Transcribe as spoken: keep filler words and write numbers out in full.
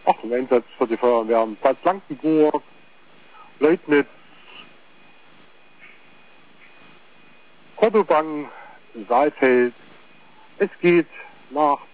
Ach, im Einsatz für die Feuerwehren Bad Blankenburg, Leutnitz, Kordoban, Saalfeld. Es geht nach